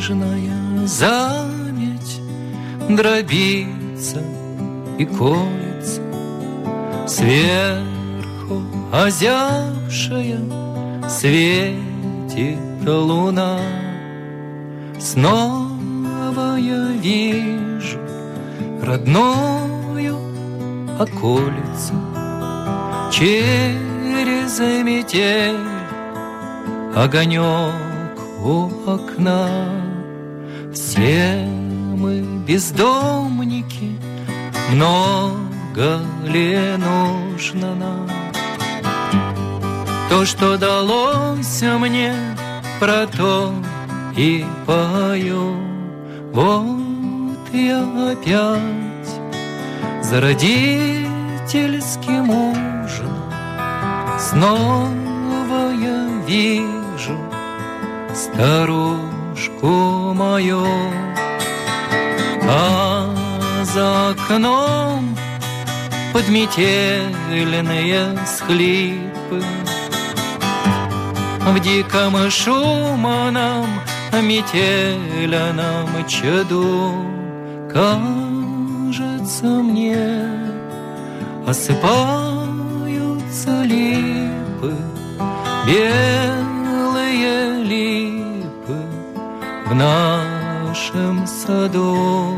нежная заметь дробится и колется, сверху озябшая светит луна. Снова я вижу родную околицу, через метель огонек у окна. Все мы бездомники, много ли нужно нам? То, что далось мне, про то и пою. Вот я опять за родительским ужином, снова я вижу старушку мою, а за окном подметельные схлипы. В диком шумном метельном чаду, кажется мне, осыпаются липы, белые липы в нашем саду.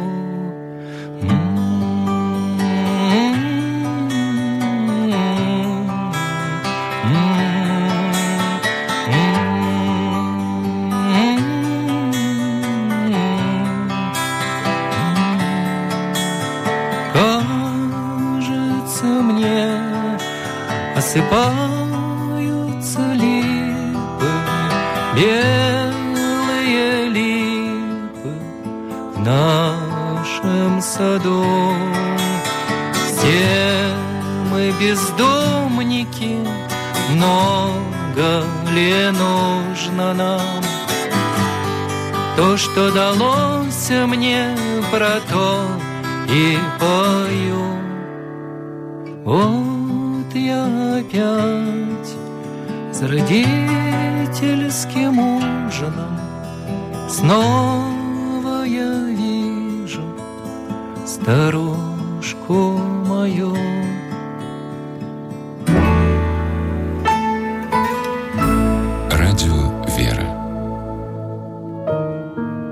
Осыпаются липы, белые липы в нашем саду. Все мы бездомники, много ли нужно нам? То, что далось мне, про то и пою. Я опять за родительским ужином, снова я вижу старушку мою.